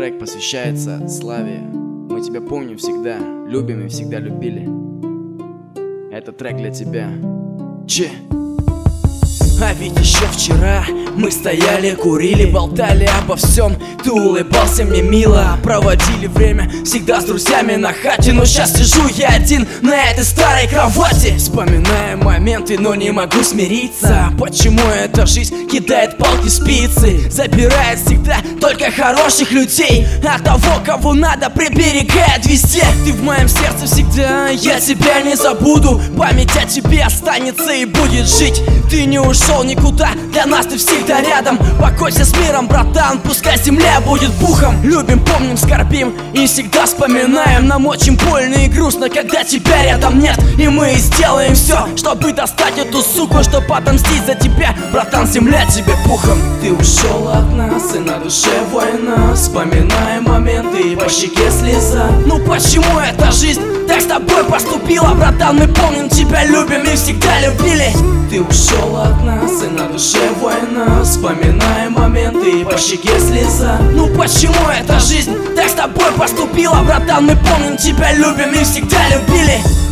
трек посвящается Славе. Мы тебя помним всегда, любим и всегда любили. Этот трек для тебя. А ведь еще вчера мы стояли, курили, болтали обо всем. Ты улыбался мне мило, проводили время всегда с друзьями на хате. Но сейчас сижу я один на этой старой кровати, вспоминая моменты, но не могу смириться. Почему эта жизнь кидает палки в спицы, забирает всегда только хороших людей, а того, кого надо, приберегает везде. Ты в моем сердце всегда, я тебя не забуду. Память о тебе останется и будет жить. Ты не ушел никуда, для нас ты всегда рядом. Покойся с миром, братан, пускай земля будет пухом. Любим, помним, скорбим и всегда вспоминаем. Нам очень больно и грустно, когда тебя рядом нет. И мы сделаем все, чтобы достать эту суку, чтобы отомстить за тебя, братан, земля тебе пухом. Ты ушел от нас, и на душе война. Вспоминаем моменты, и по щеке слеза. Ну почему эта жизнь так с тобой поступила, братан? Мы помним тебя, любим и всегда любили. Ты ушел от нас, и на душе война. Вспоминаем моменты, и по щеке слеза. Ну почему эта жизнь так с тобой поступила, братан? Мы помним тебя, любим и всегда любили.